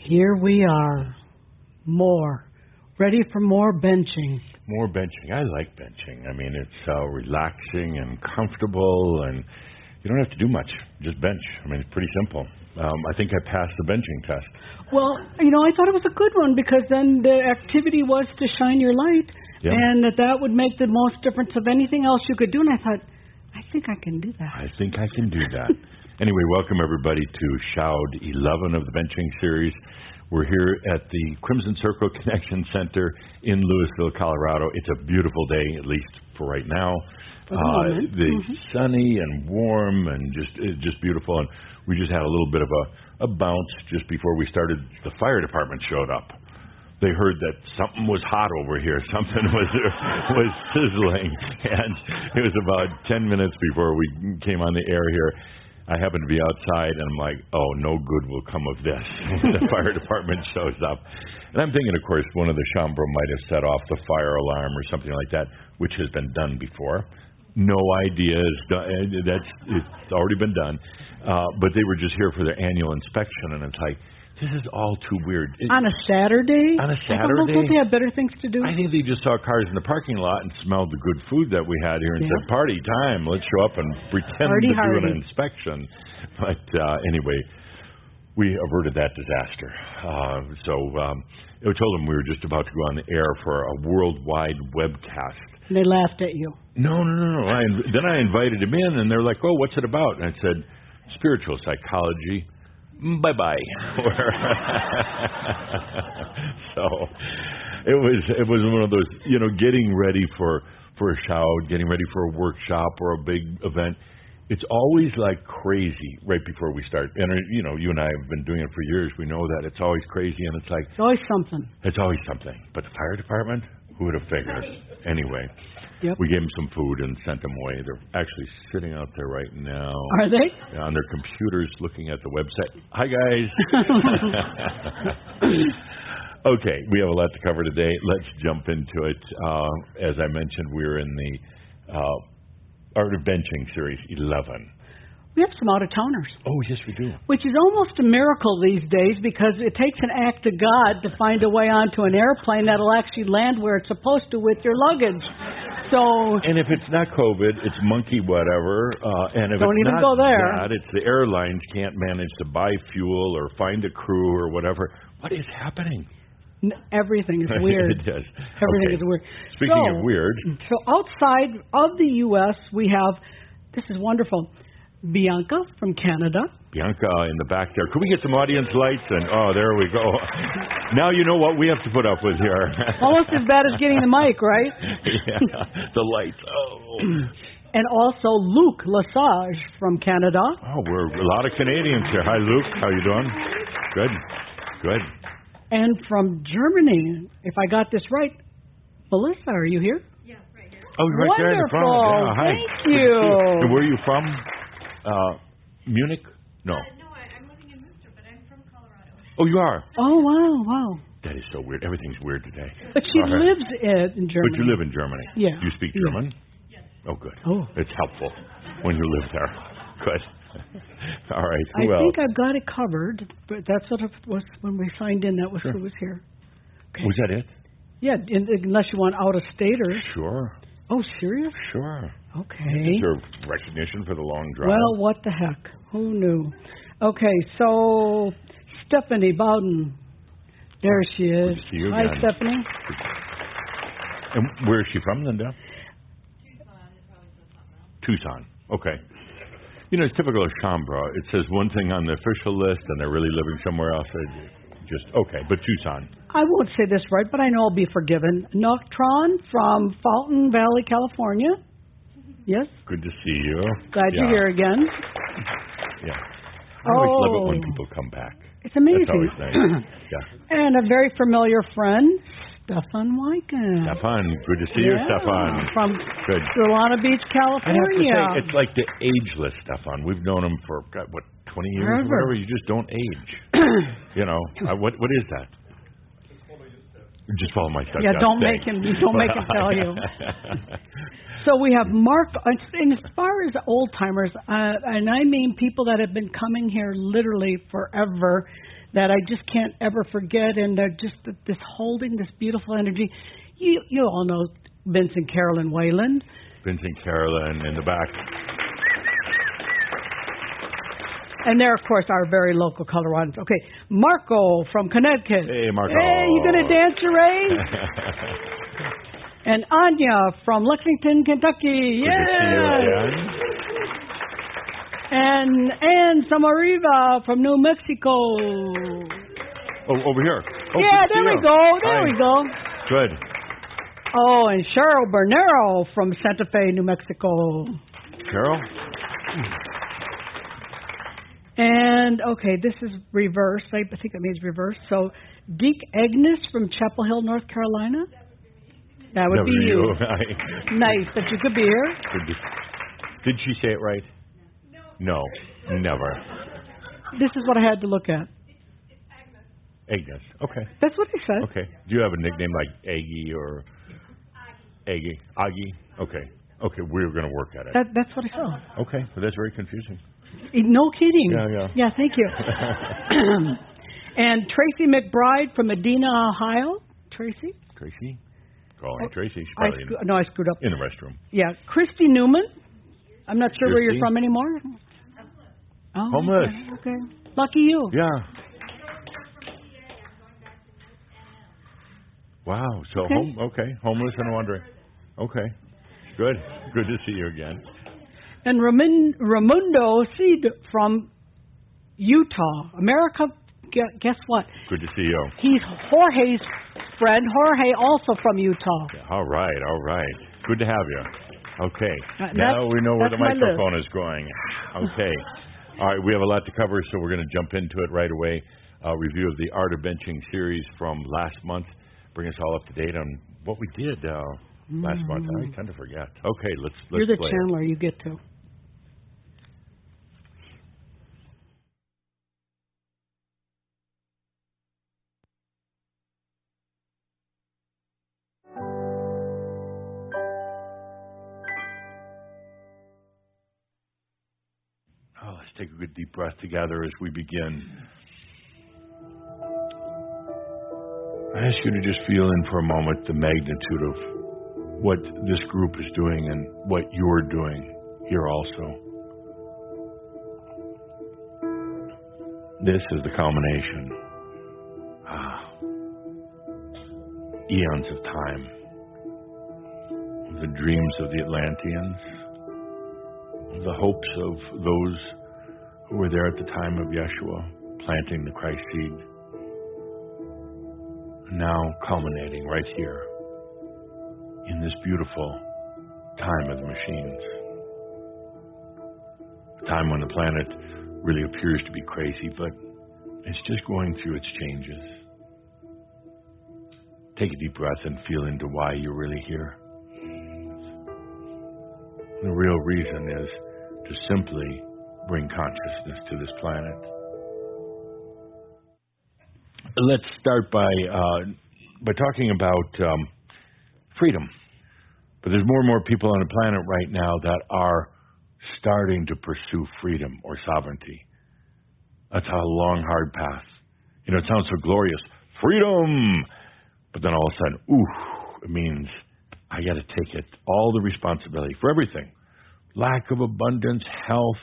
Here we are. More. Ready for more benching. More benching. I like benching. I mean, it's relaxing and comfortable, and you don't have to do much. Just bench. I mean, it's pretty simple. I think I passed the benching test. Well, I thought it was a good one because then the activity was to shine your light, and that would make the most difference of anything else you could do. And I thought, I think I can do that. I think I can do that. Anyway, welcome everybody to Shoud 11 of the benching series. We're here at the Crimson Circle Connection Center in Louisville, Colorado. It's a beautiful day, at least for right now. Sunny and warm and just beautiful. And we just had a little bit of a bounce just before we started. The fire department showed up. They heard that something was hot over here. Something was sizzling. And it was about 10 minutes before we came on the air here. I happened to be outside, and I'm like, oh, no good will come of this. The fire department shows up. And I'm thinking, of course, one of the Shaumbra might have set off the fire alarm or something like that, which has been done before. No idea. It's already been done. But they were just here for their annual inspection, and it's like, this is all too weird. On a Saturday? On a Saturday? Don't they have better things to do? I think they just saw cars in the parking lot and smelled the good food that we had here and said, party time, let's show up and pretend to do an inspection. But anyway, we averted that disaster. So I told them we were just about to go on the air for a worldwide webcast. And they laughed at you. No. Then I invited them in, and they're like, oh, what's it about? And I said, spiritual psychology. Bye-bye. So it was one of those, getting ready for a shout, getting ready for a workshop or a big event. It's always like crazy right before we start. And, you and I have been doing it for years. We know that it's always crazy, and it's like... It's always something. It's always something. But the fire department, who would have figured? Anyway. Yep. We gave them some food and sent them away. They're actually sitting out there right now. Are they? On their computers looking at the website. Hi, guys. Okay, we have a lot to cover today. Let's jump into it. As I mentioned, we're in the Art of Benching Series 11. We have some out-of-towners. Oh, yes, we do. Which is almost a miracle these days because it takes an act of God to find a way onto an airplane that'll actually land where it's supposed to with your luggage. And if it's not COVID, it's monkey whatever. And if don't it's even not go there. That, it's the airlines can't manage to buy fuel or find a crew or whatever. What is happening? Everything is weird. It is. Everything is weird. Speaking of weird. So outside of the U.S., we have, this is wonderful, Bianca from Canada. Bianca in the back there. Could we get some audience lights? And there we go. Now you know what we have to put up with here. Almost as bad as getting the mic, right? Yeah, the lights. Oh. And also Luke Lesage from Canada. Oh, we're a lot of Canadians here. Hi, Luke. How you doing? Good. And from Germany, if I got this right, Melissa, are you here? Yes, right here. Oh, you're right there in the front. Yeah, hi. Thank you. And where are you from? Munich? No. No, I'm living in Worcester, but I'm from Colorado. Oh, you are? Oh, wow. That is so weird. Everything's weird today. But she lives in Germany. But you live in Germany. Yeah. You speak German? Yes. Oh, good. Oh. It's helpful when you live there. Good. All right. I think I've got it covered, but that's what it was when we signed in. That was who was here. Okay. Was that it? Yeah, unless you want out-of-staters. Sure. Oh, serious? Sure. Okay. Is there recognition for the long drive? Well, what the heck? Who knew? Okay, so Stephanie Bowden. There she is. Good to see you Hi, again. Stephanie. And where is she from, Linda? Tucson. Okay. It's typical of Shaumbra. It says one thing on the official list, and they're really living somewhere else. But Tucson. I won't say this right, but I know I'll be forgiven. Noctron from Fountain Valley, California. Yes? Good to see you. Glad you're here again. Yeah. I always love it when people come back. It's amazing. That's always nice. Yeah. And a very familiar friend, Stefan Wyken. Stefan, good to see you, Stefan. From good. Solana Beach, California. I have to say, it's like the ageless Stefan. We've known him for, 20 years or whatever. You just don't age. What is that? Just follow my steps. Yeah, don't make him tell you. So we have Mark, and as far as old timers, and I mean people that have been coming here literally forever, that I just can't ever forget, and they're just this holding, this beautiful energy. You all know Vincent Carolyn Wayland. Vincent Carolyn in the back. And they're, of course, our very local Coloradans. Okay, Marco from Connecticut. Hey, Marco. Hey, you going to dance your Ray? And Anya from Lexington, Kentucky. Good to see you again. And Ann Samariva from New Mexico. Oh, over here. Oh, yeah, there we go. There we go. Good. Oh, and Cheryl Bernero from Santa Fe, New Mexico. Cheryl? And, okay, this is reverse. I think it means reverse. So, Deke Agnes from Chapel Hill, North Carolina. That would be you. Nice that you could be here. Did she say it right? No, never. This is what I had to look at. Agnes. Okay. That's what I said. Okay. Do you have a nickname like Aggie or Aggie? Aggie? Okay. Okay, we're going to work at it. That's what I saw. Okay, so that's very confusing. No kidding. Yeah. Yeah, thank you. And Tracy McBride from Medina, Ohio. Tracy? Tracy? Call her Tracy. She's probably I screwed up. In the restroom. Yeah. Christy Newman. I'm not sure where you're from anymore. Oh, homeless. Okay. Lucky you. Yeah. Wow. So homeless and wandering. Okay. Good. Good to see you again. And Ramundo Seed from Utah. America, guess what? Good to see you. He's Jorge's friend. Jorge also from Utah. All right. Good to have you. Okay. Now we know where the microphone is going. Okay. All right. We have a lot to cover, so we're going to jump into it right away. Review of the Art of Benching series from last month. Bring us all up to date on what we did last month. I tend to forget. Okay, let's You're the play Chandler. it. You get to. Let's take a good deep breath together as we begin. I ask you to just feel in for a moment the magnitude of what this group is doing and what you're doing here also. This is the culmination. Eons of time. The dreams of the Atlanteans. The hopes of those who were there at the time of Yeshua, planting the Christ seed. Now culminating right here in this beautiful time of the machines. A time when the planet really appears to be crazy, but it's just going through its changes. Take a deep breath and feel into why you're really here. The real reason is to simply bring consciousness to this planet. Let's start by talking about freedom. But there's more and more people on the planet right now that are starting to pursue freedom or sovereignty. That's a long, hard path. You know, it sounds so glorious. Freedom! But then all of a sudden, it means I got to take it, all the responsibility for everything. Lack of abundance, health,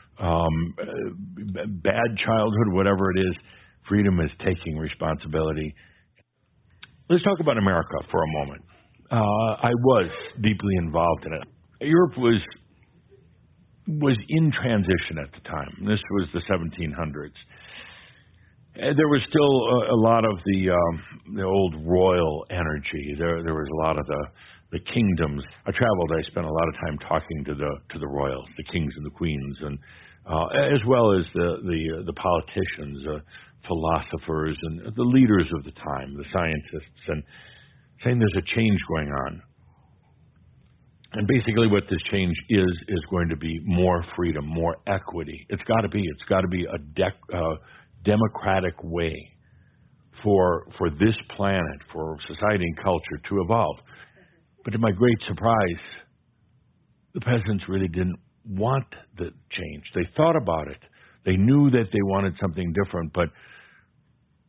bad childhood, whatever it is. Freedom is taking responsibility. Let's talk about America for a moment. I was deeply involved in it. Europe was in transition at the time. This was the 1700s. There was still a lot of the old royal energy. There was a lot of the kingdoms. I traveled. I spent a lot of time talking to the royals, the kings and the queens, and as well as the politicians, philosophers, and the leaders of the time, the scientists, and saying there's a change going on. And basically what this change is going to be more freedom, more equity. It's got to be a democratic way for this planet, for society and culture to evolve. But to my great surprise, the peasants really didn't want the change. They thought about it. They knew that they wanted something different, but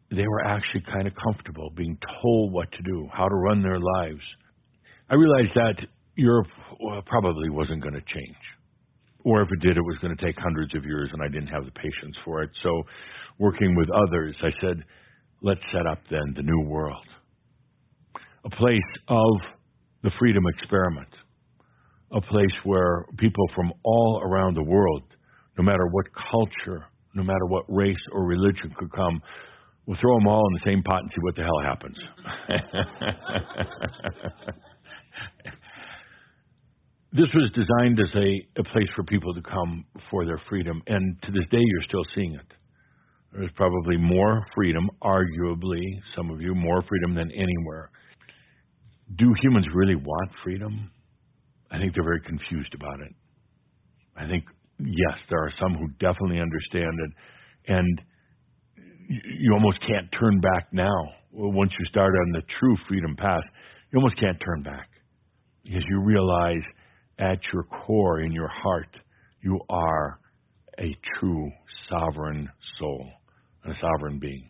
they were actually kind of comfortable being told what to do, how to run their lives. I realized that Europe probably wasn't going to change. Or if it did, it was going to take hundreds of years, and I didn't have the patience for it. So working with others, I said, let's set up then the new world. A place of the freedom experiment. A place where people from all around the world, no matter what culture, no matter what race or religion could come, we'll throw them all in the same pot and see what the hell happens. This was designed as a place for people to come for their freedom, and to this day you're still seeing it. There's probably more freedom, arguably, some of you, more freedom than anywhere. Do humans really want freedom? I think they're very confused about it. I think, yes, there are some who definitely understand it, and you almost can't turn back now. Once you start on the true freedom path, you almost can't turn back because you realize at your core, in your heart, you are a true sovereign soul, a sovereign being.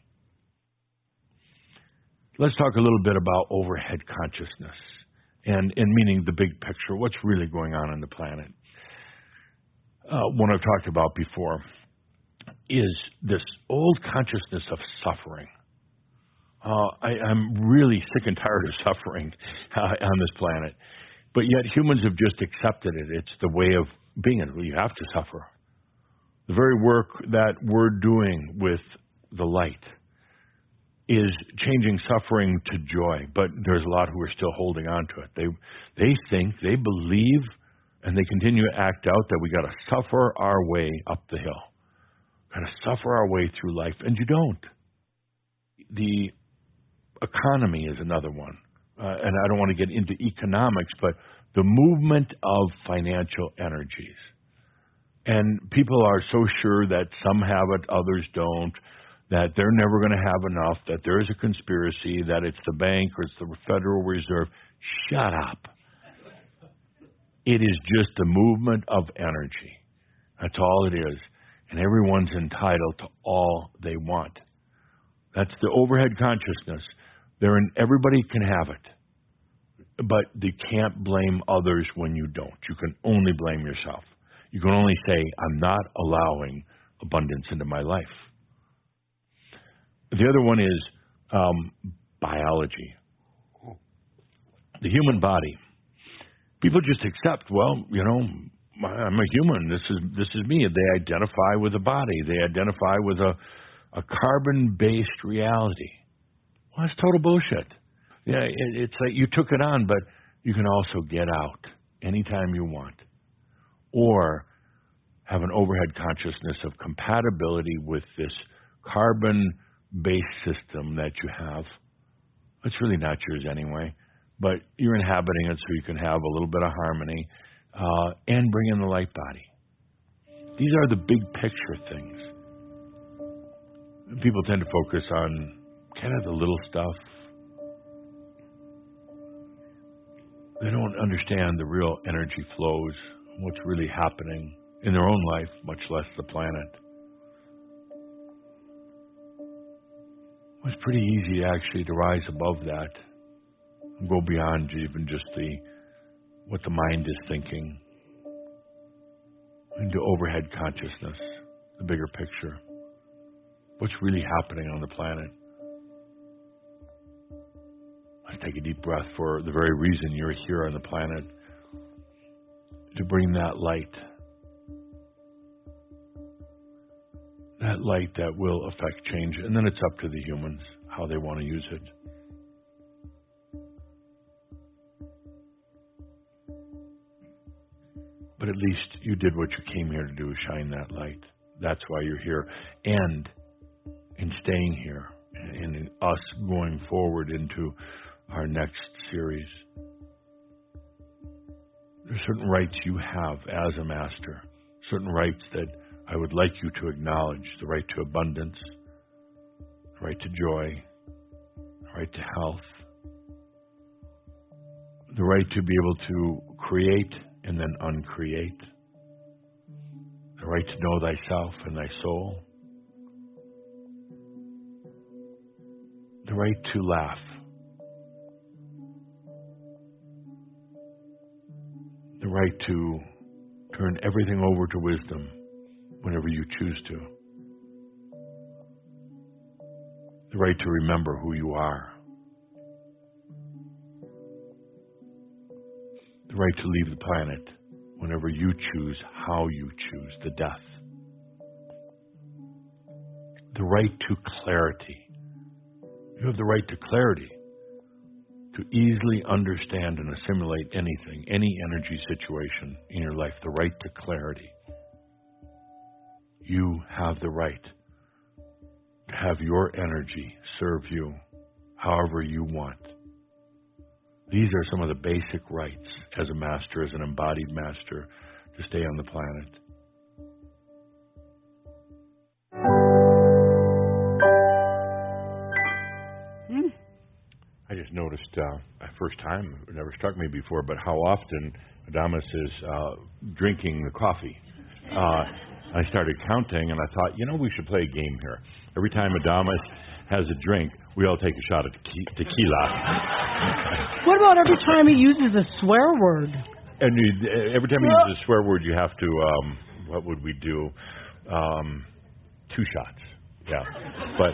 Let's talk a little bit about overhead consciousness and meaning the big picture, what's really going on the planet. One I've talked about before is this old consciousness of suffering. I'm really sick and tired of suffering on this planet. But yet humans have just accepted it. It's the way of being. You have to suffer. The very work that we're doing with the light is changing suffering to joy. But there's a lot who are still holding on to it. They think, they believe, and they continue to act out that we got to suffer our way up the hill. Got to suffer our way through life. And you don't. The economy is another one. And I don't want to get into economics, but the movement of financial energies. And people are so sure that some have it, others don't, that they're never going to have enough, that there is a conspiracy, that it's the bank or it's the Federal Reserve. Shut up. It is just the movement of energy. That's all it is. And everyone's entitled to all they want. That's the overhead consciousness. Everybody can have it, but you can't blame others when you don't. You can only blame yourself. You can only say, I'm not allowing abundance into my life. The other one is biology. The human body. People just accept, well, I'm a human. This is me. They identify with a body. They identify with a carbon-based reality. Well, that's total bullshit. Yeah, it's like you took it on, but you can also get out anytime you want. Or have an overhead consciousness of compatibility with this carbon-based system that you have. It's really not yours anyway, but you're inhabiting it so you can have a little bit of harmony and bring in the light body. These are the big picture things. People tend to focus on kind of the little stuff. They don't understand the real energy flows, what's really happening in their own life, much less the planet. It's pretty easy actually to rise above that and go beyond even just what the mind is thinking into overhead consciousness, the bigger picture. What's really happening on the planet? Let's take a deep breath for the very reason you're here on the planet, to bring that light. That light that will affect change. And then it's up to the humans how they want to use it. But at least you did what you came here to do, shine that light. That's why you're here. And in staying here, and in us going forward into our next series, there's certain rights you have as a master, certain rights that I would like you to acknowledge: the right to abundance, the right to joy, the right to health, the right to be able to create and then uncreate, the right to know thyself and thy soul, right to laugh, the right to turn everything over to wisdom whenever you choose to, the right to remember who you are, the right to leave the planet whenever you choose how you choose the death, the right to clarity. You have the right to clarity, to easily understand and assimilate anything, any energy situation in your life, the right to clarity. You have the right to have your energy serve you however you want. These are some of the basic rights as a master, as an embodied master, to stay on the planet. I just noticed, first time, it never struck me before, but how often Adamus is drinking the coffee. I started counting, and I thought, we should play a game here. Every time Adamus has a drink, we all take a shot of tequila. What about every time he uses a swear word? And every time he uses a swear word, you have to, what would we do? 2 shots. Yeah. But,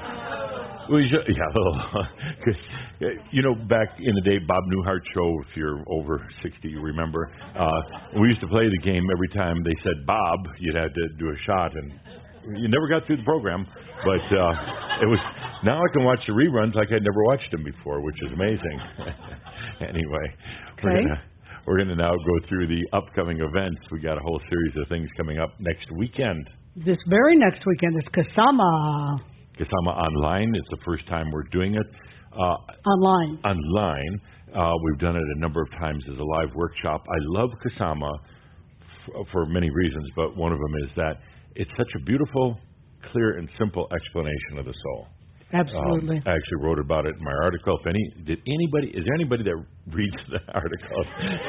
back in the day, Bob Newhart show, if you're over 60, you remember, we used to play the game every time they said Bob, you'd had to do a shot, and you never got through the program, but it was, now I can watch the reruns like I'd never watched them before, which is amazing. Anyway, we're gonna now go through the upcoming events. We got a whole series of things coming up next weekend. This very next weekend is Kasama. Kasama Online. It's the first time we're doing it. Online. We've done it a number of times as a live workshop. I love Kasama for many reasons, but one of them is that it's such a beautiful, clear, and simple explanation of the soul. Absolutely. I actually wrote about it in my article. Is there anybody that reads the article?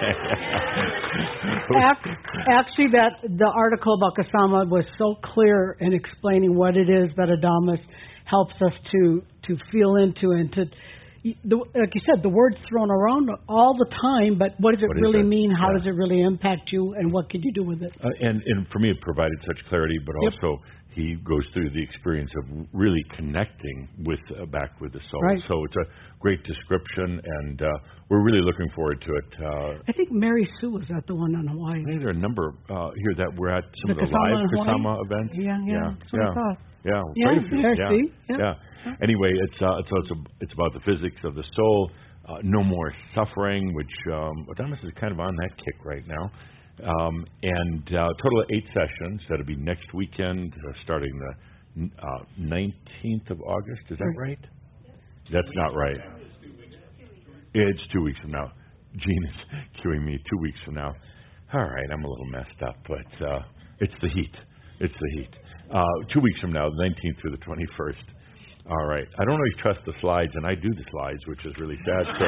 Actually, the article about Kasama was so clear in explaining what it is that Adamus helps us to feel into, and to, like you said, the word's thrown around all the time, but what does it really mean? How does it really impact you, and what can you do with it? And for me, it provided such clarity, but also he goes through the experience of really connecting back with the soul. Right. So it's a great description, and we're really looking forward to it. I think Mary Sue was at the one on Hawaii. I think there are a number here that we're at some of the Kasama live Kasama events. Yeah. That's what I thought. Yeah. Anyway, it's about the physics of the soul. No more suffering, which Adamus is kind of on that kick right now. And total of 8 sessions. That'll be next weekend, starting the 19th of August. Is that right? That's not right. It's 2 weeks from now. Gene is cueing me 2 weeks from now. All right, I'm a little messed up, but it's the heat. 2 weeks from now, the 19th through the 21st. All right. I don't always trust the slides, and I do the slides, which is really sad. So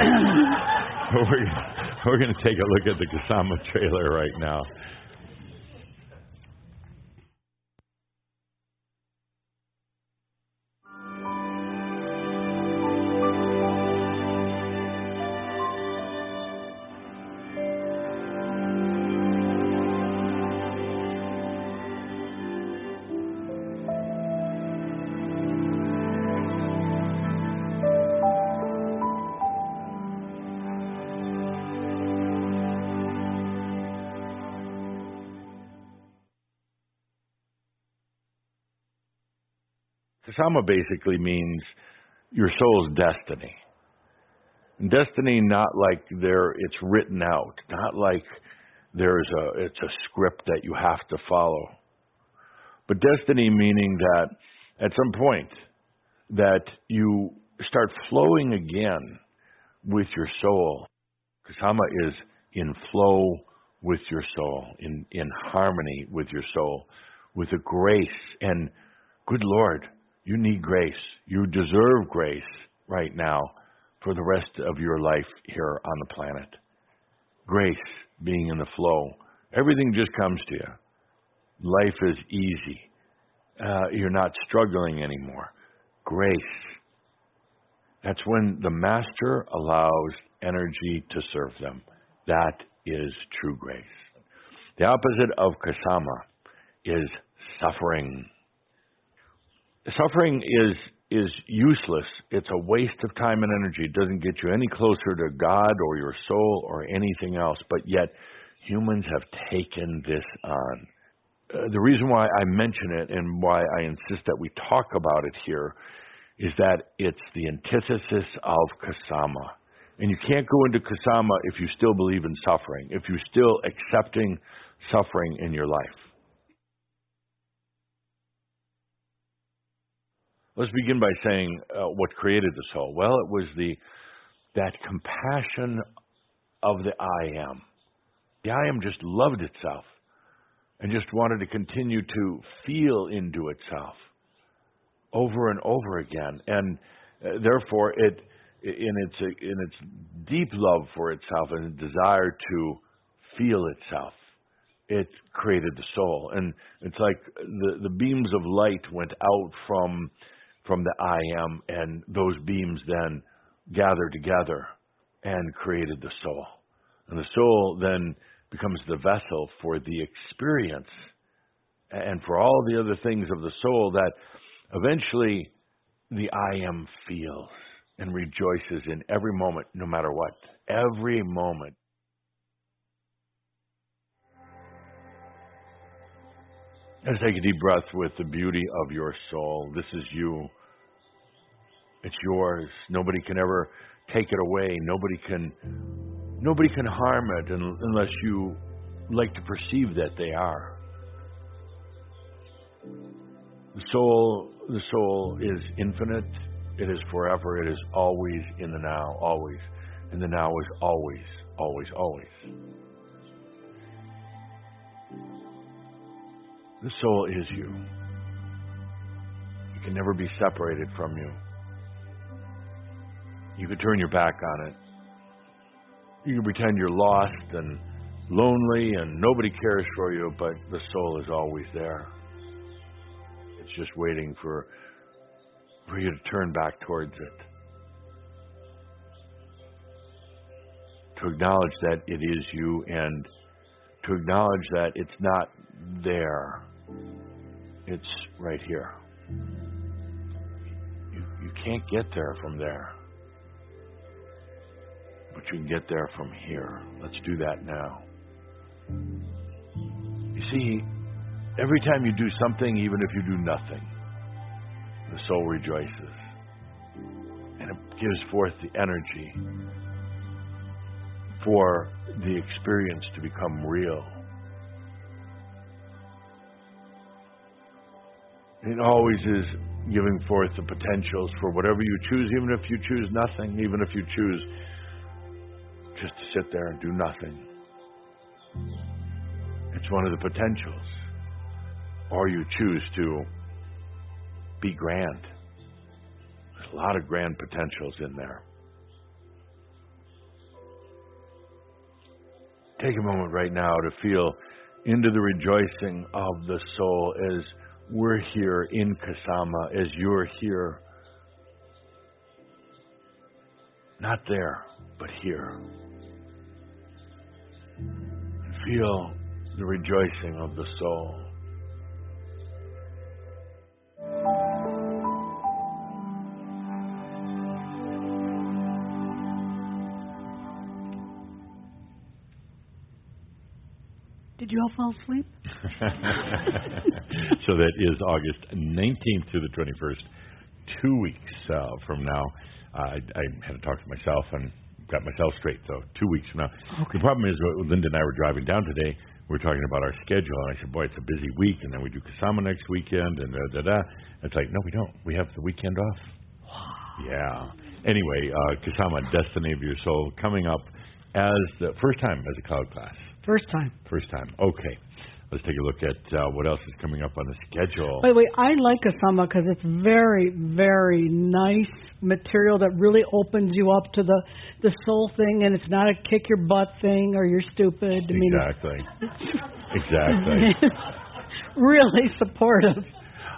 we're going to take a look at the Kasama trailer right now. Kasama basically means your soul's destiny. And destiny not like it's written out, not like it's a script that you have to follow. But destiny meaning that at some point that you start flowing again with your soul. Kasama is in flow with your soul, in harmony with your soul, with a grace. And good Lord, you need grace. You deserve grace right now for the rest of your life here on the planet. Grace, being in the flow. Everything just comes to you. Life is easy. You're not struggling anymore. Grace. That's when the master allows energy to serve them. That is true grace. The opposite of kasama is suffering. Suffering is useless. It's a waste of time and energy. It doesn't get you any closer to God or your soul or anything else. But yet, humans have taken this on. The reason why I mention it and why I insist that we talk about it here is that it's the antithesis of kasama. And you can't go into kasama if you still believe in suffering, if you're still accepting suffering in your life. Let's begin by saying what created the soul. Well, it was that compassion of the I am. The I am just loved itself and just wanted to continue to feel into itself over and over again. And therefore, in its deep love for itself and desire to feel itself, it created the soul. And it's like the beams of light went out from the I am, and those beams then gathered together and created the soul. And the soul then becomes the vessel for the experience and for all the other things of the soul that eventually the I am feels and rejoices in every moment, no matter what. Every moment. Let's take a deep breath with the beauty of your soul. This is you. It's yours. Nobody can ever take it away. Nobody can harm it unless you like to perceive that they are. The soul is infinite. It is forever. It is always in the now, always. And the now is always, always, always. The soul is you. It can never be separated from you. You could turn your back on it. You can pretend you're lost and lonely and nobody cares for you, but the soul is always there. It's just waiting for you to turn back towards it. To acknowledge that it is you and to acknowledge that it's not there. It's right here. You can't get there from there. But you can get there from here. Let's do that now. You see, every time you do something, even if you do nothing, the soul rejoices. And it gives forth the energy for the experience to become real. It always is giving forth the potentials for whatever you choose, even if you choose nothing, even if you choose just to sit there and do nothing. It's one of the potentials. Or you choose to be grand. There's a lot of grand potentials in there. Take a moment right now to feel into the rejoicing of the soul as we're here in Kasama, as you're here. Not there, but here. Feel the rejoicing of the soul. Did you all fall asleep? So that is August 19th to the 21st, 2 weeks from now. I had to talk to myself and got myself straight, so 2 weeks from now. Okay. The problem is, Linda and I were driving down today. We were talking about our schedule, and I said, boy, it's a busy week, and then we do Kasama next weekend, and da-da-da. It's like, no, we don't. We have the weekend off. Wow. Yeah. Anyway, Kasama, Destiny of Your Soul, coming up as the first time as a cloud class. First time. First time. Okay. Let's take a look at what else is coming up on the schedule. By the way, I like Kasama because it's very, very nice material that really opens you up to the soul thing, and it's not a kick your butt thing or you're stupid. Exactly. Exactly. Really supportive.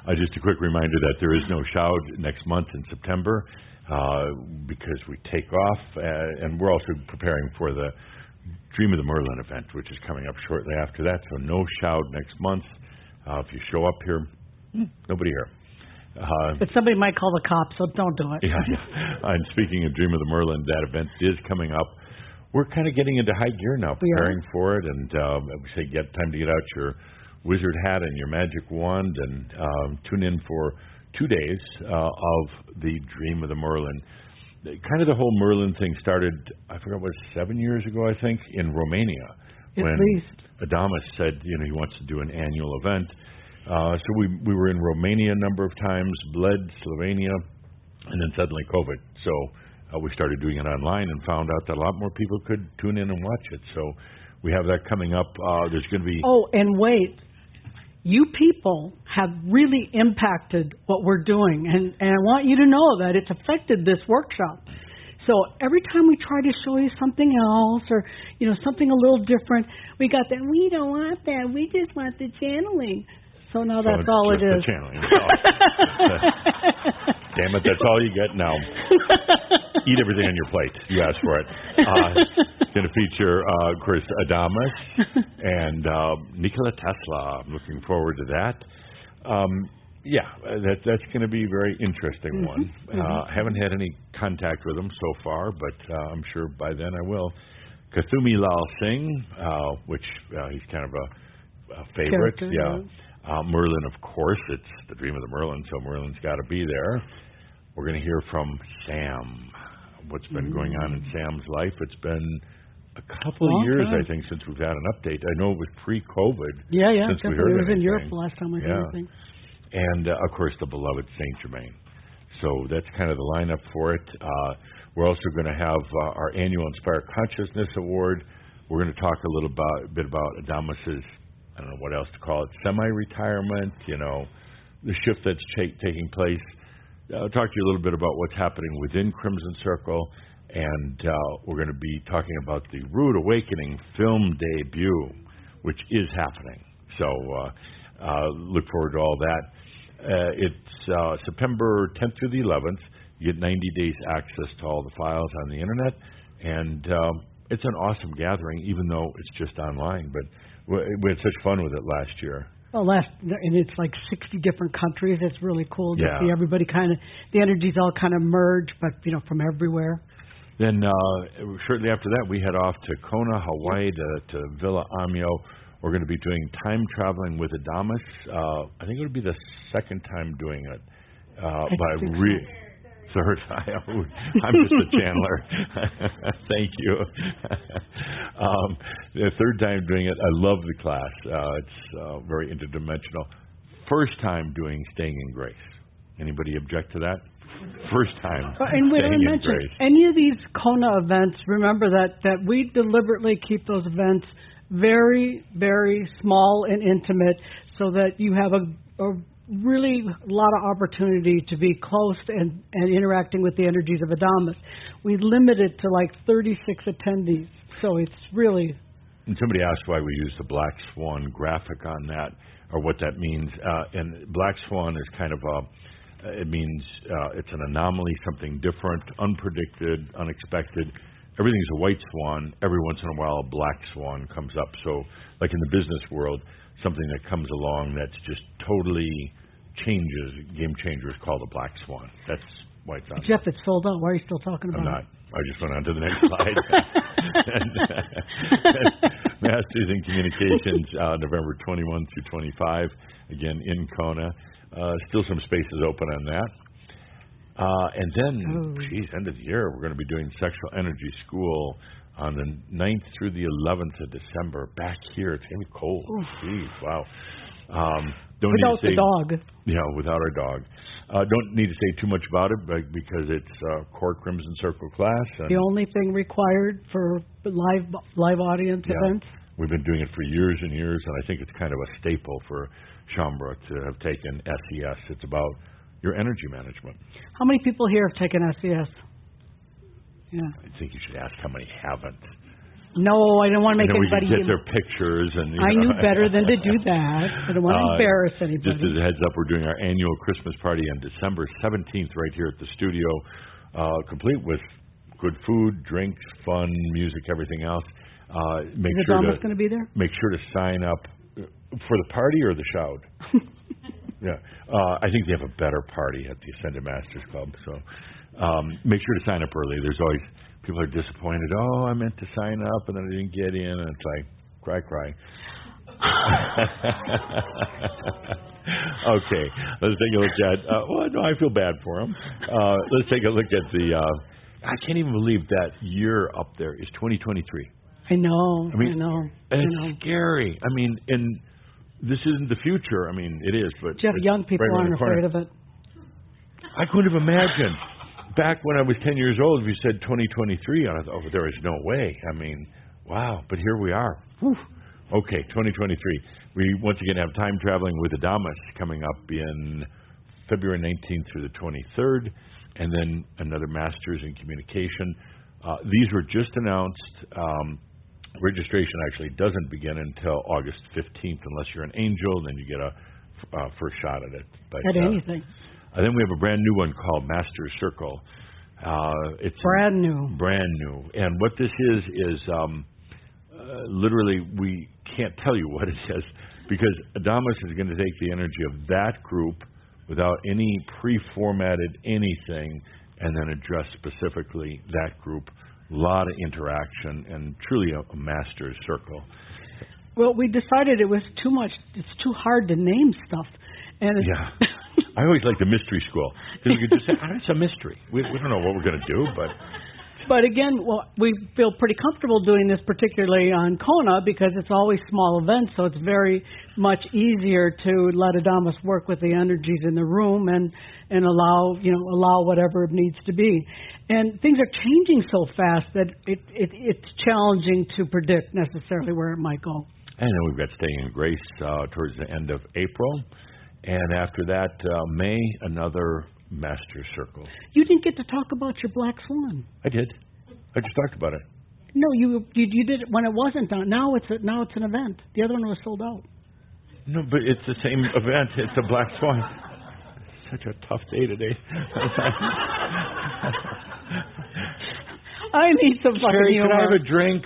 Just a quick reminder that there is no Shoud next month in September because we take off, and we're also preparing for the Dream of the Merlin event, which is coming up shortly after that. So no Shoud next month. If you show up here, nobody here. But somebody might call the cops, so don't do it. Yeah. And speaking of Dream of the Merlin, that event is coming up. We're kind of getting into high gear now, preparing for it, and we say time to get out your wizard hat and your magic wand and tune in for 2 days of the Dream of the Merlin. Kind of the whole Merlin thing started, I forgot what, 7 years ago, I think, in Romania. At when least. Adamus said, he wants to do an annual event. So we were in Romania a number of times, Bled, Slovenia, and then suddenly COVID. So we started doing it online and found out that a lot more people could tune in and watch it. So we have that coming up. There's going to be... Oh, and wait. You people have really impacted what we're doing, and I want you to know that it's affected this workshop. So every time we try to show you something else or, something a little different, we got that, we don't want that, we just want the channeling. So now that's all it is. The channeling. Damn it, that's all you get now. Eat everything on your plate. You asked for it. It's going to feature, of course, Adamus and Nikola Tesla. I'm looking forward to that. That's going to be a very interesting one. Haven't had any contact with him so far, but I'm sure by then I will. Kathumi Lal Singh, which he's kind of a favorite. Merlin, of course, it's the Dream of the Merlin, so Merlin's got to be there. We're going to hear from Sam. What's been going on in Sam's life? It's been a couple of years, I think, since we've had an update. I know it was pre-COVID. Since we heard it was in Europe the last time we heard anything. And, of course, the beloved Saint Germain. So that's kind of the lineup for it. We're also going to have our annual Inspire Consciousness Award. We're going to talk a little bit about Adamus's, I don't know what else to call it, semi-retirement, the shift that's taking place. I'll talk to you a little bit about what's happening within Crimson Circle, and we're going to be talking about the Rude Awakening film debut, which is happening. So look forward to all that. It's September 10th through the 11th. You get 90 days access to all the files on the internet, and it's an awesome gathering, even though it's just online. But we had such fun with it last year. Well, and it's like 60 different countries. It's really cool to see everybody the energies all kind of merge, but, from everywhere. Then shortly after that, we head off to Kona, Hawaii, to Villa Amio. We're going to be doing time traveling with Adamus. I think it'll be the second time doing it. Third, I'm just a channeler. Thank you. The third time doing it. I love the class. It's very interdimensional. First time doing Staying in Grace. Anybody object to that? First time. And when I mention any of these Kona events, remember that we deliberately keep those events very, very small and intimate, so that you have a really lot of opportunity to be close and interacting with the energies of Adamus. We limit it to like 36 attendees, so it's really... And somebody asked why we use the Black Swan graphic on that, or what that means. And Black Swan is kind of it means it's an anomaly, something different, unpredicted, unexpected. Everything's a white swan. Every once in a while, a black swan comes up. So, like in the business world, something that comes along that's just totally game changer is called a black swan. That's why it's on. Jeff, it's sold out. Why are you still talking about it? I'm not. I just went on to the next slide. Masters in Communications, November 21 through 25, again in Kona. Still some spaces open on that. And then, end of the year, we're going to be doing Sexual Energy School on the 9th through the 11th of December back here. It's going to be cold. Wow. Without the dog. Yeah, without our dog. Don't need to say too much about it because it's core Crimson Circle class. The only thing required for live audience events. We've been doing it for years and years, and I think it's kind of a staple for Schomburg to have taken SES. It's about your energy management. How many people here have taken SES? Yeah. I think you should ask how many haven't. No, I don't want to make and then anybody. we could get their pictures, and I knew better than to do that. I don't want to embarrass anybody. Just as a heads up, we're doing our annual Christmas party on December 17th right here at the studio, complete with good food, drinks, fun, music, everything else. Make Is sure Adamus going to be there? Make sure to sign up for the party or the shout. Yeah, I think they have a better party at the Ascended Masters Club. So make sure to sign up early. There's always people are disappointed. Oh, I meant to sign up and then I didn't get in, and it's like cry. Okay, let's take a look at. Well, no, I feel bad for them. Let's take a look at the. I can't even believe that year up there is 2023. I know. I know. It's scary. I mean, and this isn't the future. I mean, it is, but Jeff, young people right aren't afraid of it. I couldn't have imagined. Back when I was 10 years old, if you said 2023, I thought, oh, there is no way. I mean, wow, but here we are. Whew. Okay, 2023. We once again have Time Traveling with Adamus coming up in February 19th through the 23rd, and then another Masters in Communication. These were just announced. Registration actually doesn't begin until August 15th, unless you're an angel, then you get a first shot at it. But, at anything. Then we have a brand new one called Master's Circle. It's brand new. Brand new. And what this is literally we can't tell you what it is, because Adamus is going to take the energy of that group without any pre-formatted anything and then address specifically that group. A lot of interaction and truly a Master's Circle. Well, we decided it was too much. It's too hard to name stuff. And yeah. I always like the mystery school, because we could just say, it's a mystery. We don't know what we're going to do, but... But again, well, we feel pretty comfortable doing this, particularly on Kona, because it's always small events, so it's very much easier to let Adamus work with the energies in the room and allow whatever it needs to be. And things are changing so fast that it's challenging to predict necessarily where it might go. And then we've got Staying in Grace towards the end of April. And after that, May, another Master Circle. You didn't get to talk about your Black Swan. I did. I just talked about it. No, you did it when it wasn't done. Now it's an event. The other one was sold out. No, but it's the same event. It's a Black Swan. Such a tough day today. I need some fucking Sherry, humor. can I have a drink?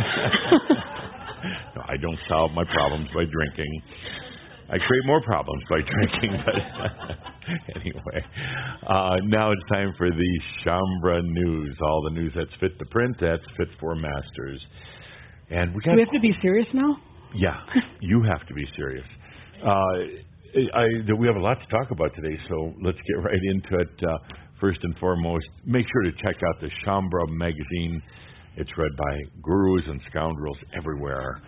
No, I don't solve my problems by drinking. I create more problems by drinking, but anyway. Now it's time for the Shaumbra News. All the news that's fit to print, that's fit for Masters. And do we have to be serious now? Yeah, you have to be serious. We have a lot to talk about today, so let's get right into it. First and foremost, make sure to check out the Shaumbra magazine. It's read by gurus and scoundrels everywhere.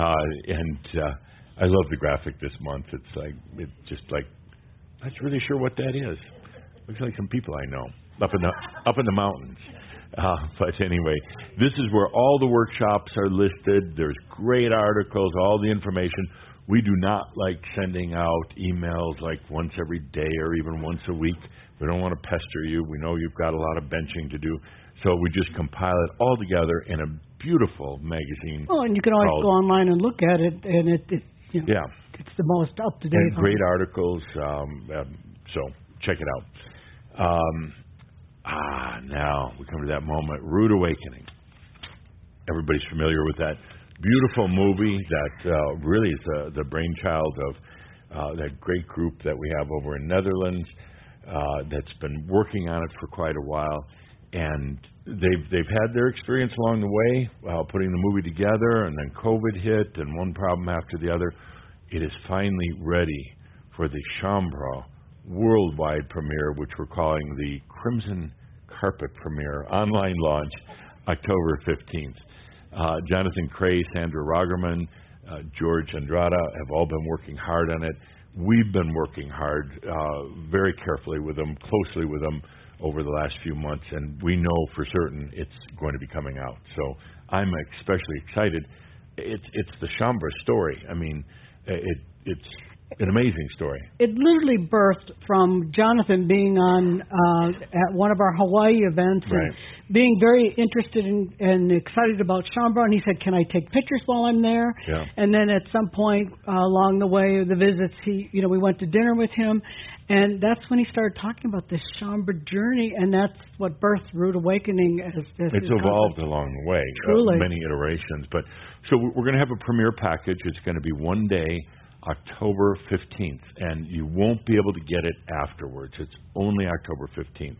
I love the graphic this month. It's just like, I'm not really sure what that is. Looks like some people I know up in the mountains. But anyway, this is where all the workshops are listed. There's great articles, all the information. We do not like sending out emails like once every day or even once a week. We don't want to pester you. We know you've got a lot of benching to do. So we just compile it all together in a beautiful magazine. Oh, and you can always go online and look at it, and it's the most up-to-date. And great articles, so check it out. Now we come to that moment, Rude Awakening. Everybody's familiar with that beautiful movie that really is the brainchild of that great group that we have over in Netherlands that's been working on it for quite a while. And they've had their experience along the way putting the movie together, and then COVID hit, and one problem after the other. It is finally ready for the Shaumbra worldwide premiere, which we're calling the Crimson Carpet premiere, online launch, October 15th. Jonathan Cray, Sandra Rogerman, George Andrada have all been working hard on it. We've been working hard, very carefully with them, closely with them, over the last few months, and we know for certain it's going to be coming out. So I'm especially excited. It's the Shaumbra story. I mean, it's An amazing story. It literally birthed from Jonathan being on at one of our Hawaii events and being very interested in and excited about Shaumbra, and he said, "Can I take pictures while I'm there?" Yeah. And then at some point along the way, the visits, we went to dinner with him, and that's when he started talking about this Shaumbra journey, and that's what birthed Rude Awakening. It's evolved along the way, Truly. many iterations. But so we're going to have a premiere package. It's going to be one day, October 15th, and you won't be able to get it afterwards. It's only October 15th.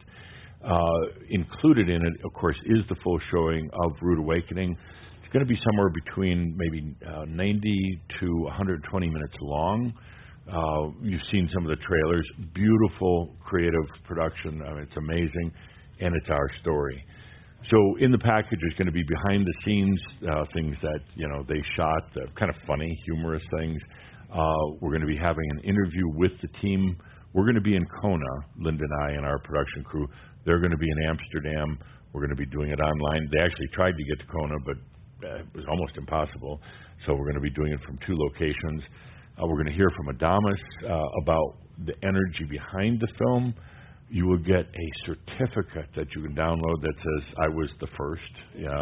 Included in it, of course, is the full showing of Rude Awakening. It's going to be somewhere between maybe 90 to 120 minutes long. You've seen some of the trailers. Beautiful, creative production. I mean, it's amazing, and it's our story. So in the package, there's going to be behind-the-scenes things that they shot, kind of funny, humorous things. We're going to be having an interview with the team. We're going to be in Kona, Linda and I and our production crew. They're going to be in Amsterdam. We're going to be doing it online. They actually tried to get to Kona, but it was almost impossible. So we're going to be doing it from 2 locations. We're going to hear from Adamus about the energy behind the film. You will get a certificate that you can download that says, "I was the first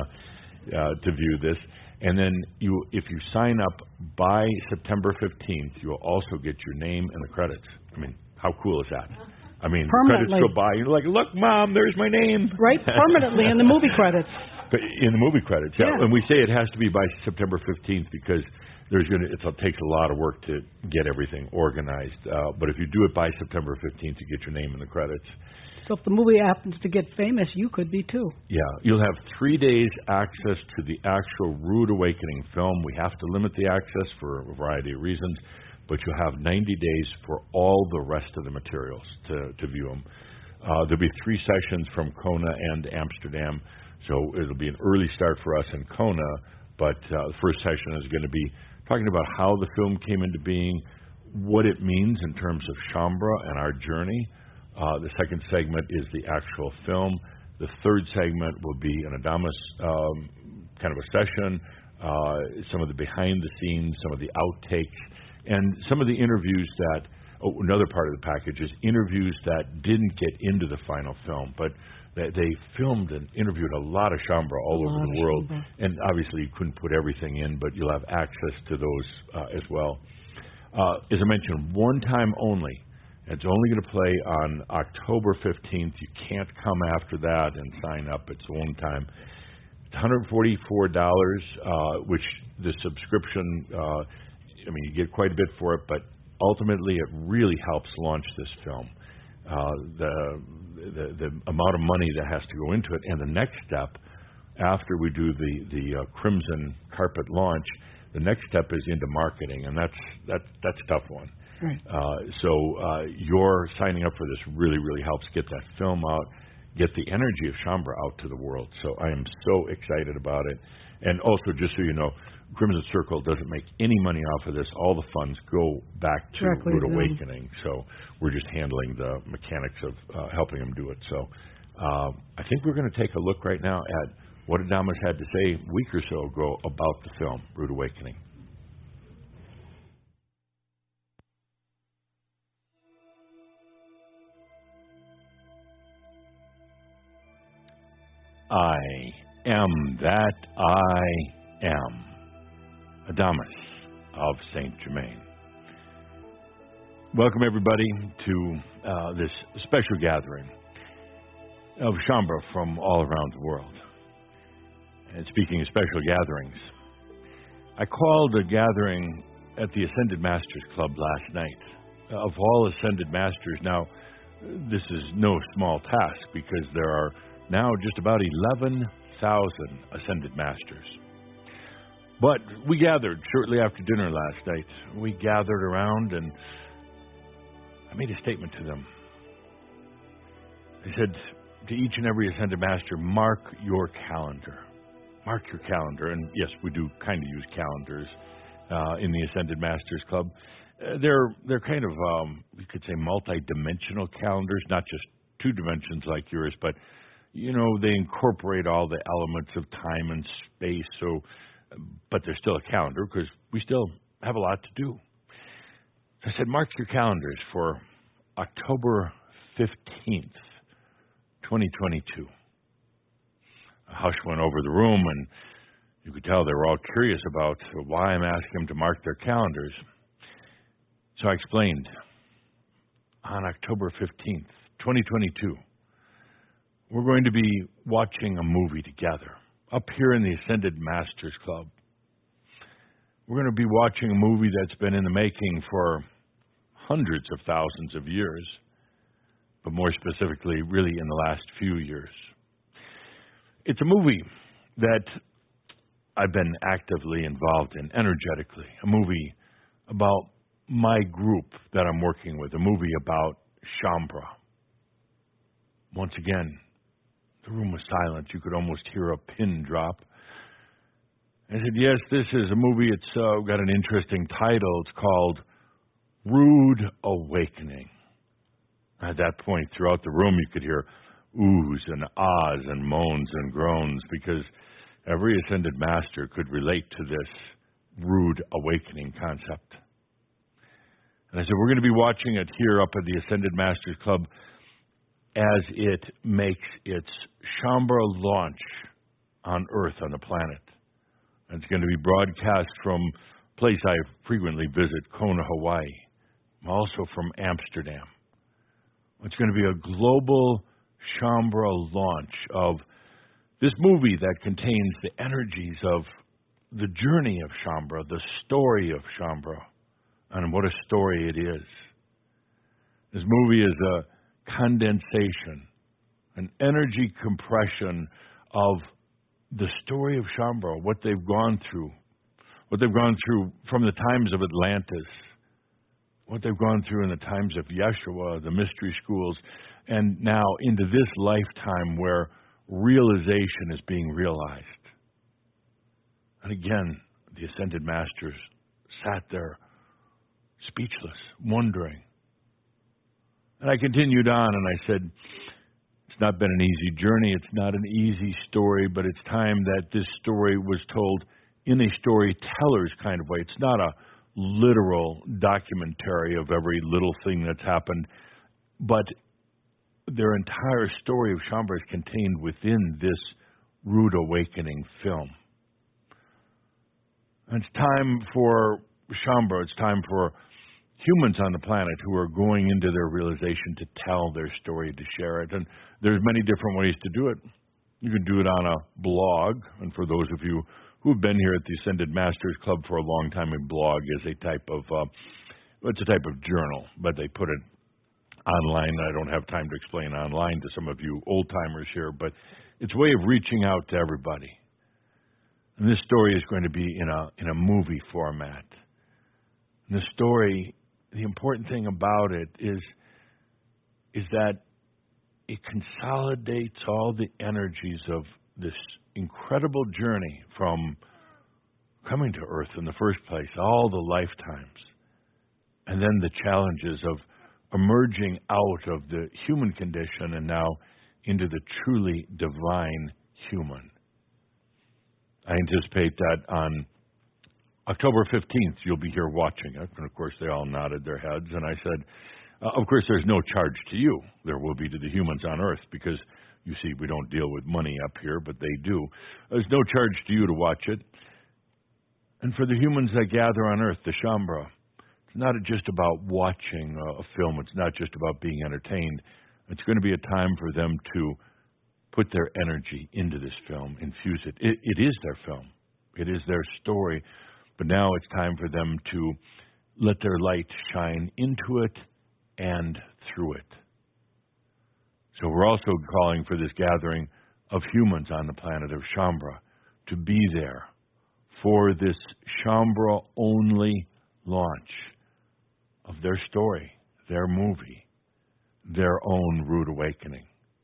to view this." And then if you sign up by September 15th, you'll also get your name in the credits. I mean, how cool is that? I mean, credits go by, and you're like, "Look, Mom, there's my name." Right, permanently in the movie credits. In the movie credits, yeah. And we say it has to be by September 15th because it takes a lot of work to get everything organized. But if you do it by September 15th, you get your name in the credits. So if the movie happens to get famous, you could be too. Yeah, you'll have 3 days access to the actual Rude Awakening film. We have to limit the access for a variety of reasons, but you'll have 90 days for all the rest of the materials to view them. There'll be 3 sessions from Kona and Amsterdam, so it'll be an early start for us in Kona, but the first session is going to be talking about how the film came into being, what it means in terms of Shaumbra and our journey. The second segment is the actual film. The third segment will be an Adamus kind of a session, some of the behind the scenes, some of the outtakes, and some of the interviews that, another part of the package is interviews that didn't get into the final film, but they filmed and interviewed a lot of Shaumbra all over the world. And obviously you couldn't put everything in, but you'll have access to those as well. As I mentioned, one time only. It's only going to play on October 15th. You can't come after that and sign up. It's one time. It's $144, which the subscription, you get quite a bit for it, but ultimately it really helps launch this film. The amount of money that has to go into it, and the next step, after we do the Crimson carpet launch, the next step is into marketing, and that's a tough one. Right. So your signing up for this really, really helps get that film out, get the energy of Shaumbra out to the world. So I am so excited about it. And also, just so you know, Crimson Circle doesn't make any money off of this. All the funds go back to Rude Awakening. So we're just handling the mechanics of helping them do it. So I think we're going to take a look right now at what Adamus had to say a week or so ago about the film, Rude Awakening. I am that I am. Adamus of Saint Germain. Welcome everybody to this special gathering of Shaumbra from all around the world. And speaking of special gatherings, I called a gathering at the Ascended Masters Club last night. Of all Ascended Masters, now this is no small task because there are now just about 11,000 Ascended Masters. But we gathered shortly after dinner last night. We gathered around and I made a statement to them. I said to each and every Ascended Master, mark your calendar. Mark your calendar. And yes, we do kind of use calendars in the Ascended Masters Club. They're kind of, you could say, multi-dimensional calendars, not just 2 dimensions like yours, but they incorporate all the elements of time and space. So, but they're still a calendar because we still have a lot to do. I said, mark your calendars for October 15th, 2022. A hush went over the room, and you could tell they were all curious about why I'm asking them to mark their calendars. So I explained, on October 15th, 2022, we're going to be watching a movie together up here in the Ascended Masters Club. We're going to be watching a movie that's been in the making for hundreds of thousands of years, but more specifically, really in the last few years. It's a movie that I've been actively involved in, energetically, a movie about my group that I'm working with, a movie about Shaumbra. Once again, the room was silent. You could almost hear a pin drop. I said, yes, this is a movie. It's got an interesting title. It's called Rude Awakening. At that point, throughout the room, you could hear oohs and ahs and moans and groans, because every Ascended Master could relate to this rude awakening concept. And I said, we're going to be watching it here up at the Ascended Masters Club as it makes its Shaumbra launch on Earth, on the planet. And it's going to be broadcast from a place I frequently visit, Kona, Hawaii, also from Amsterdam. It's going to be a global Shaumbra launch of this movie that contains the energies of the journey of Shaumbra, the story of Shaumbra, and what a story it is. This movie is a condensation, an energy compression of the story of Shaumbra, what they've gone through from the times of Atlantis, what they've gone through in the times of Yeshua, the mystery schools, and now into this lifetime where realization is being realized. And again, the Ascended Masters sat there speechless, wondering. And I continued on, and I said, it's not been an easy journey. It's not an easy story, but it's time that this story was told in a storyteller's kind of way. It's not a literal documentary of every little thing that's happened, but their entire story of Shaumbra is contained within this Rude Awakening film. And it's time for Shaumbra, it's time for humans on the planet who are going into their realization to tell their story, to share it. And there's many different ways to do it. You can do it on a blog, and for those of you who've been here at the Ascended Masters Club for a long time, a blog is a type of it's a type of journal, but they put it online. I don't have time to explain online to some of you old-timers here, but it's a way of reaching out to everybody. And this story is going to be in a movie format. And the story, the important thing about it is that it consolidates all the energies of this incredible journey from coming to Earth in the first place, all the lifetimes, and then the challenges of emerging out of the human condition and now into the truly divine human. I anticipate that on October 15th, you'll be here watching it. And, of course, they all nodded their heads. And I said, of course, there's no charge to you. There will be to the humans on Earth because, you see, we don't deal with money up here, but they do. There's no charge to you to watch it. And for the humans that gather on Earth, the Shaumbra, it's not just about watching a film. It's not just about being entertained. It's going to be a time for them to put their energy into this film, infuse it. It is their film. It is their story. But now it's time for them to let their light shine into it and through it. So we're also calling for this gathering of humans on the planet of Shaumbra to be there for this Shaumbra-only launch of their story, their movie, their own Rude Awakening.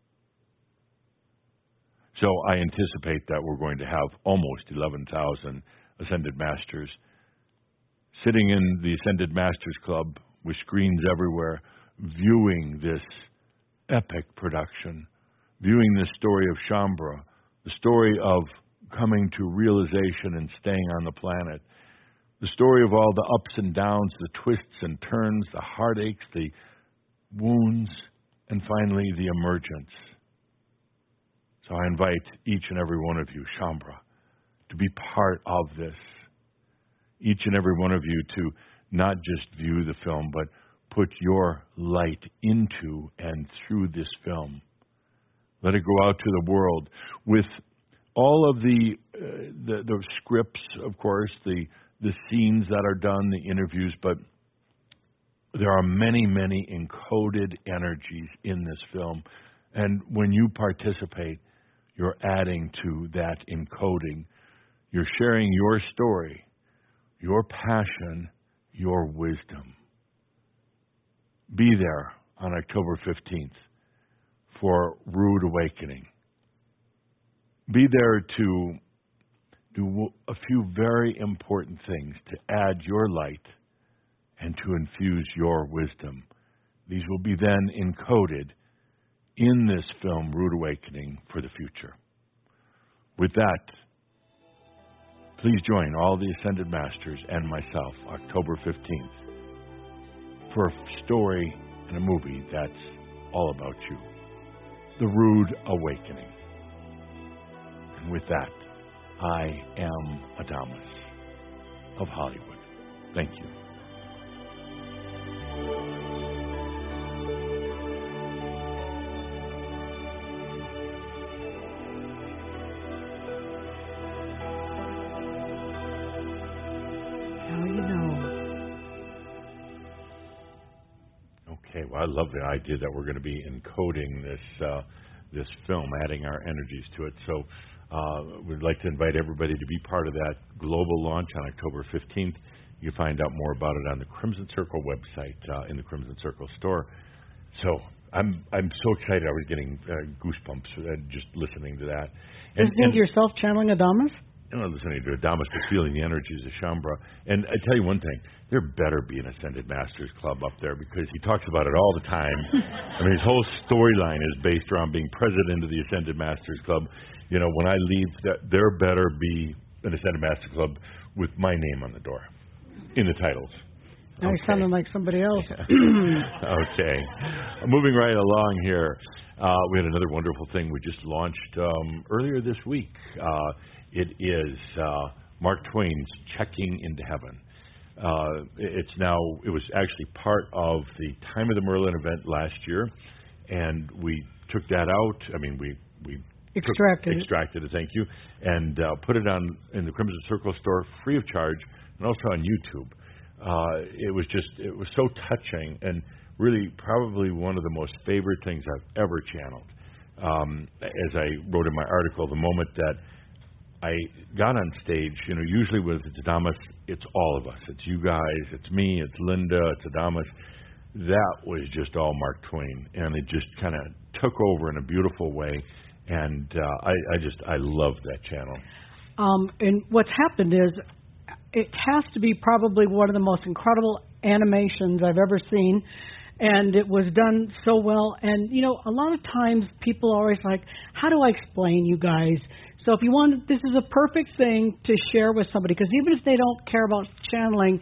So I anticipate that we're going to have almost 11,000 Ascended Masters sitting in the Ascended Masters Club with screens everywhere, viewing this epic production, viewing the story of Shaumbra, the story of coming to realization and staying on the planet, The story of all the ups and downs, the twists and turns, the heartaches, the wounds, and finally the emergence. So I invite each and every one of you, Shaumbra, to be part of this. Each and every one of you to not just view the film, but put your light into and through this film. Let it go out to the world with all of the scripts, of course, the scenes that are done, the interviews, but there are many, many encoded energies in this film. And when you participate, you're adding to that encoding. You're sharing your story, your passion, your wisdom. Be there on October 15th for Rude Awakening. Be there to do a few very important things to add your light and to infuse your wisdom. These will be then encoded in this film, Rude Awakening, for the future. With that, please join all the Ascended Masters and myself October 15th for a story and a movie that's all about you. The Rude Awakening. And with that, I am Adamus of Hollywood. Thank you. Now you know. Okay, well, I love the idea that we're going to be encoding this film, adding our energies to it. So we'd like to invite everybody to be part of that global launch on October 15th. You can find out more about it on the Crimson Circle website in the Crimson Circle store. So I'm so excited. I was getting goosebumps just listening to that. Listening to yourself channeling Adamus? I'm not listening to Adamus, but feeling the energies of Shaumbra. And I tell you one thing, there better be an Ascended Masters Club up there because he talks about it all the time. I mean, his whole storyline is based around being president of the Ascended Masters Club. You know, when I leave, there better be an Ascended Masters Club with my name on the door in the titles. Now you're sounding like somebody else. Okay. Moving right along here, we had another wonderful thing we just launched earlier this week. It is Mark Twain's Checking into Heaven. It was actually part of the Time of the Merlin event last year, and we took that out. I mean, we extracted it, thank you, and put it in the Crimson Circle store free of charge, and also on YouTube. It was so touching, and really probably one of the most favorite things I've ever channeled. As I wrote in my article, the moment that I got on stage, you know, usually with Adamus, it's all of us. It's you guys, it's me, it's Linda, it's Adamus. That was just all Mark Twain, and it just kind of took over in a beautiful way, and I love that channel. And what's happened is it has to be probably one of the most incredible animations I've ever seen, and it was done so well. And, you know, a lot of times people are always like, how do I explain, you guys? So if you want, this is a perfect thing to share with somebody, because even if they don't care about channeling,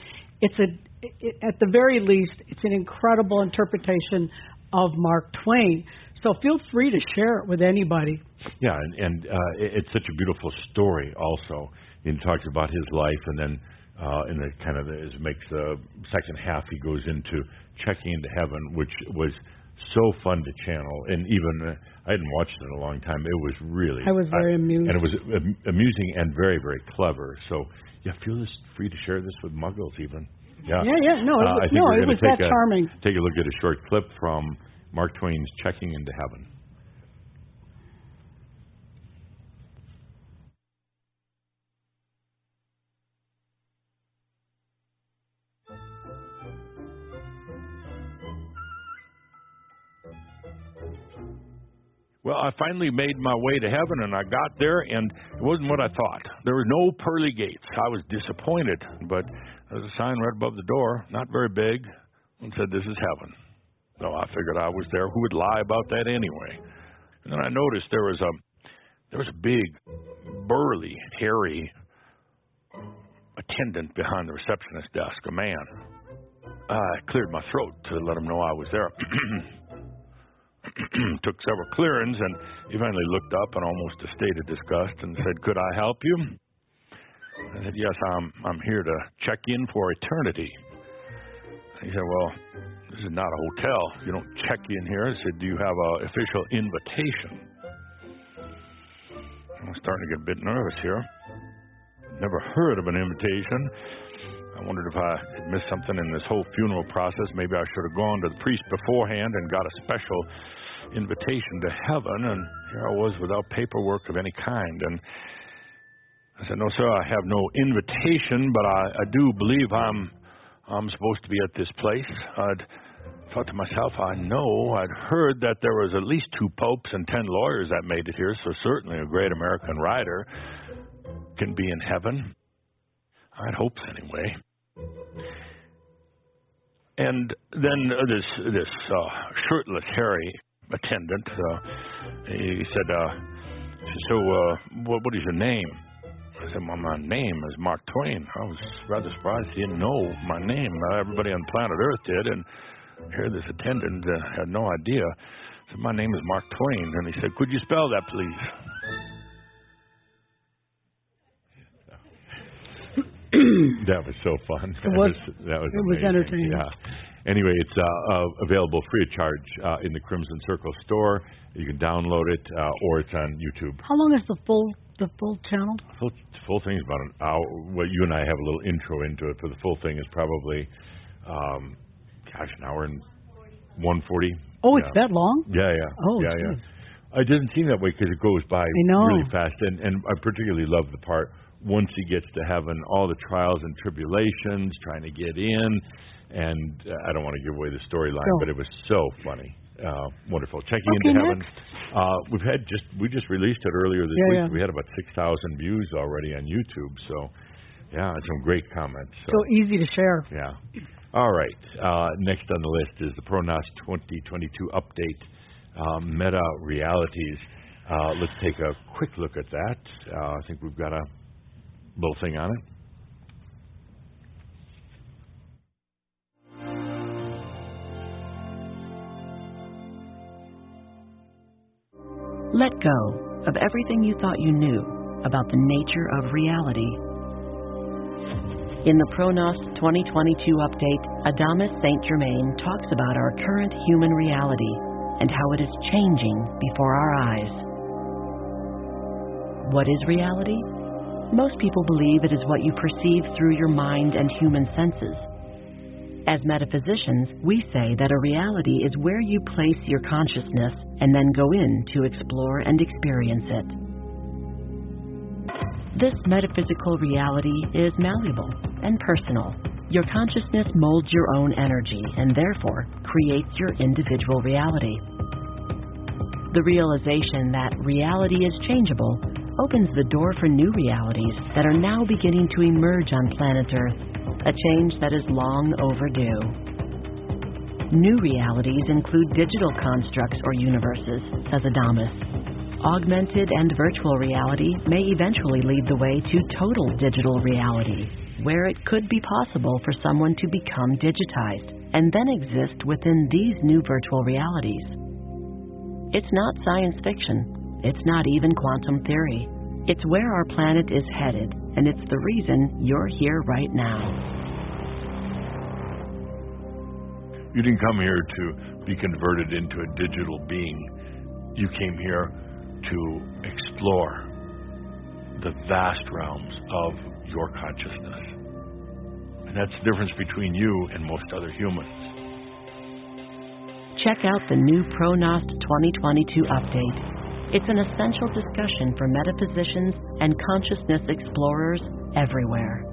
at the very least, it's an incredible interpretation of Mark Twain. So feel free to share it with anybody. Yeah, and it's such a beautiful story also. He talks about his life, and then in the kind of makes the second half, he goes into Checking into Heaven, which was so fun to channel, and even I hadn't watched it in a long time. It was really I was very amused, and it was amusing and very, very clever. So yeah, feel free to share this with Muggles even. Yeah. No, it was that charming. Take a look at a short clip from Mark Twain's Checking into Heaven. Well, I finally made my way to heaven, and I got there, and it wasn't what I thought. There were no pearly gates. I was disappointed, but there was a sign right above the door, not very big, and said, "This is heaven." So I figured I was there. Who would lie about that anyway? And then I noticed there was a big, burly, hairy, attendant behind the receptionist desk, a man. I cleared my throat to let him know I was there. Took several clearings, and he finally looked up in almost a state of disgust and said, "Could I help you?" I said, "Yes, I'm here to check in for eternity." He said, "Well, this is not a hotel. You don't check in here." I said, "Do you have an official invitation?" I'm starting to get a bit nervous here. Never heard of an invitation. I wondered if I had missed something in this whole funeral process. Maybe I should have gone to the priest beforehand and got a special invitation to heaven. And here I was without paperwork of any kind. And I said, "No, sir, I have no invitation, but I do believe I'm supposed to be at this place." I'd thought to myself, I'd heard that there was at least 2 popes and 10 lawyers that made it here, so certainly a great American writer can be in heaven. I'd hoped anyway. And then this shirtless, hairy attendant, he said, "So what is your name?" I said, "Well, my name is Mark Twain." I was rather surprised he didn't know my name. Everybody on planet Earth did, and here this attendant had no idea. I said, "My name is Mark Twain." And he said, "Could you spell that, please?" That was so fun. It was amazing. entertaining. Yeah. Anyway, it's available free of charge in the Crimson Circle store. You can download it, or it's on YouTube. How long is the full channel? Full thing is about an hour. Well, you and I have a little intro into it, but the full thing is probably, an hour and 1:40. Oh, it's that long? Yeah. Oh, yeah. geez. It doesn't seem that way because it goes by really fast, and I particularly love the part once he gets to heaven, all the trials and tribulations, trying to get in, and I don't want to give away the storyline, but it was so funny. Wonderful. Checking into heaven. We just released it earlier this week. Yeah. We had about 6,000 views already on YouTube, so some great comments. So easy to share. Yeah. All right. Next on the list is the Pronos 2022 update, Meta Realities. Let's take a quick look at that. I think we've got a little thing on it. Let go of everything you thought you knew about the nature of reality. In the Pronos 2022 update, Adamus St. Germain talks about our current human reality and how it is changing before our eyes. What is reality? Most people believe it is what you perceive through your mind and human senses. As metaphysicians, we say that a reality is where you place your consciousness and then go in to explore and experience it. This metaphysical reality is malleable and personal. Your consciousness molds your own energy and therefore creates your individual reality. The realization that reality is changeable opens the door for new realities that are now beginning to emerge on planet Earth, a change that is long overdue. New realities include digital constructs or universes, says Adamus. Augmented and virtual reality may eventually lead the way to total digital reality, where it could be possible for someone to become digitized and then exist within these new virtual realities. It's not science fiction. It's not even quantum theory. It's where our planet is headed, and it's the reason you're here right now. You didn't come here to be converted into a digital being. You came here to explore the vast realms of your consciousness. And that's the difference between you and most other humans. Check out the new Pronost 2022 update. It's an essential discussion for metaphysicians and consciousness explorers everywhere.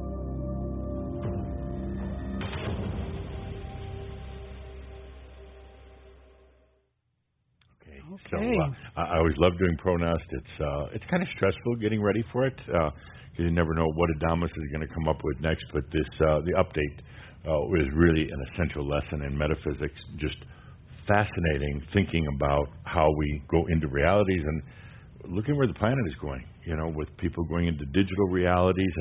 So I always love doing Pronost. It's kind of stressful getting ready for it because you never know what Adamus is going to come up with next. But the update was really an essential lesson in metaphysics. Just fascinating thinking about how we go into realities and looking where the planet is going. You know, with people going into digital realities and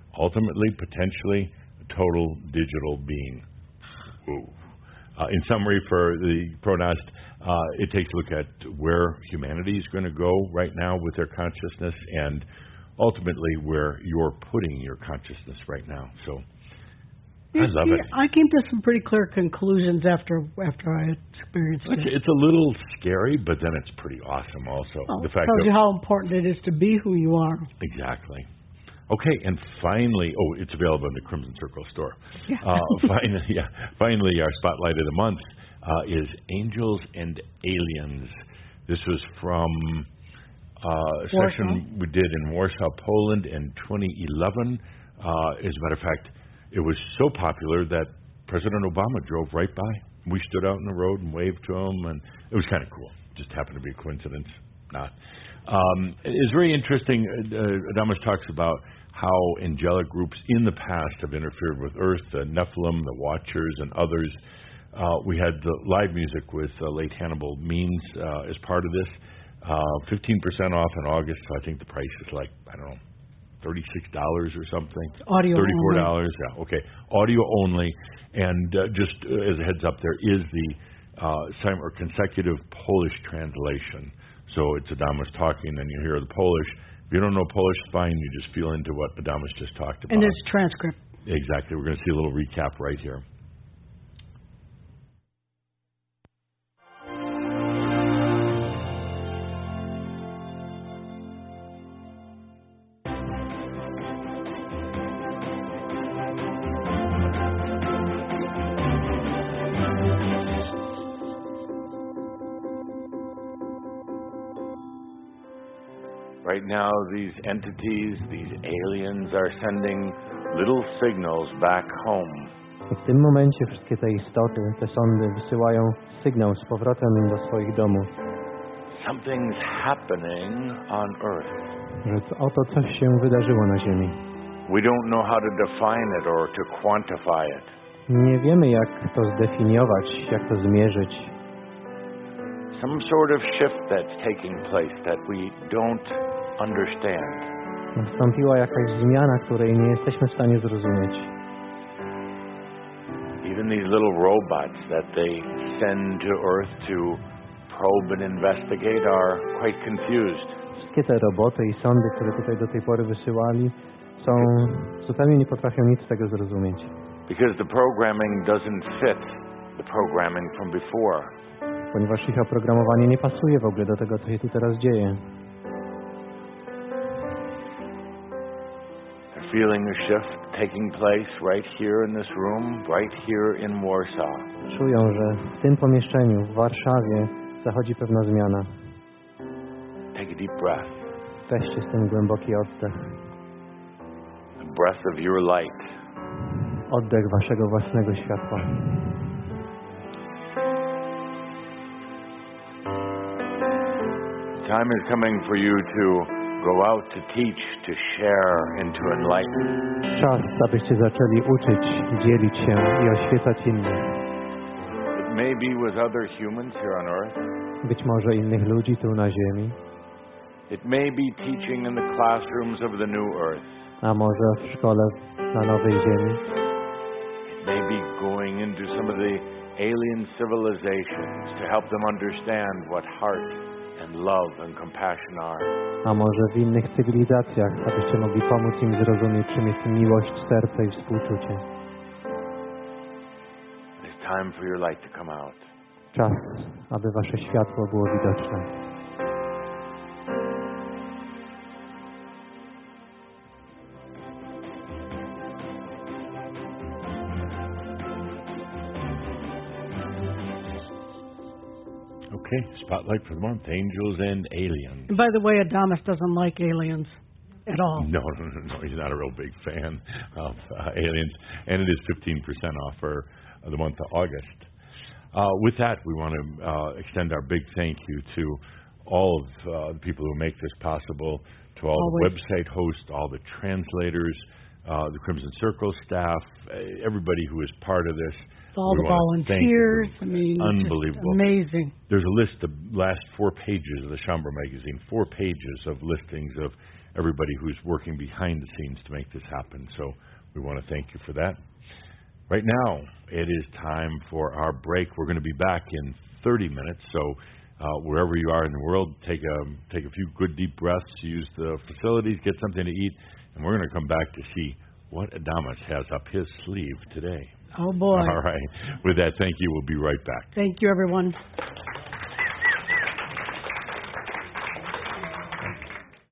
ultimately, potentially, a total digital being. Ooh. In summary, for the Pronost, it takes a look at where humanity is going to go right now with their consciousness, and ultimately where you're putting your consciousness right now. So I love it. I came to some pretty clear conclusions after I experienced it. It's a little scary, but then it's pretty awesome also. Well, the fact tells that, you how important it is to be who you are. Exactly. Okay, and finally, it's available in the Crimson Circle store. Yeah. Finally, our spotlight of the month is Angels and Aliens. This was from a session we did in Warsaw, Poland in 2011. As a matter of fact, it was so popular that President Obama drove right by. We stood out in the road and waved to him, and it was kind of cool. Just happened to be a coincidence. Not. It's very interesting. Adamus talks about how angelic groups in the past have interfered with Earth, the Nephilim, the Watchers, and others. We had the live music with late Hannibal Means as part of this. 15% off in August, so I think the price is like, I don't know, $36 or something. Audio $34, only. yeah, okay. Audio only, and just as a heads up, there is the consecutive Polish translation. So it's Adamus talking, and you hear the Polish. If you don't know Polish, it's fine. You just feel into what Adamus just talked about. And there's transcript. Exactly. We're going to see a little recap right here. Right now, these entities, these aliens, are sending little signals back home. W tym momencie wszystkie te istoty, te sądy wysyłają sygnał z powrotem do swoich domów. Something's happening on Earth. Że oto coś się wydarzyło na Ziemi. We don't know how to define it or to quantify it. Nie wiemy, jak to zdefiniować, jak to zmierzyć. Some sort of shift that's taking place that we don't understand. Nastąpiła jakaś zmiana, której nie jesteśmy w stanie zrozumieć. Even these little robots that they send to Earth to probe and investigate are quite confused. Wszystkie te roboty i sondy, które tutaj do tej pory wysyłali, zupełnie nie potrafią nic z tego zrozumieć. Because the programming doesn't fit the programming from before. Ponieważ ich oprogramowanie nie pasuje w ogóle do tego, co się tu teraz dzieje. They're feeling a shift taking place right here in this room, right here in Warsaw. Czują, że w tym pomieszczeniu, w Warszawie, zachodzi pewna zmiana. Take a deep breath. Weźcie z tym głęboki oddech. The breath of your light. Oddech waszego własnego światła. Time is coming for you to go out to teach, to share, and to enlighten. Czas, abyście zaczęli uczyć, dzielić się i oświecać innych. It may be with other humans here on Earth. Być może innych ludzi tu na Ziemi. It may be teaching in the classrooms of the new Earth. A może w szkole na Nowej Ziemi. It may be going into some of the alien civilizations to help them understand what heart and love and compassion are. A może w innych cywilizacjach, abyście mogli pomóc im zrozumieć, czym jest miłość, serce i współczucie. It's time for your light to come out. Czas, aby wasze światło było widoczne. Okay, spotlight for the month, Angels and Aliens. And by the way, Adamus doesn't like aliens at all. No, he's not a real big fan of aliens. And it is 15% off for the month of August. With that, we want to extend our big thank you to all of the people who make this possible, to all Always. the website hosts, all the translators, the Crimson Circle staff, everybody who is part of this. All We the want to thank volunteers. you. I mean, Unbelievable. just amazing. There's a list, the last 4 pages of the Chambre magazine, 4 pages of listings of everybody who's working behind the scenes to make this happen. So we want to thank you for that. Right now, it is time for our break. We're going to be back in 30 minutes. So wherever you are in the world, take a few good deep breaths, use the facilities, get something to eat, and we're going to come back to see what Adamus has up his sleeve today. Oh, boy. All right. With that, thank you. We'll be right back. Thank you, everyone.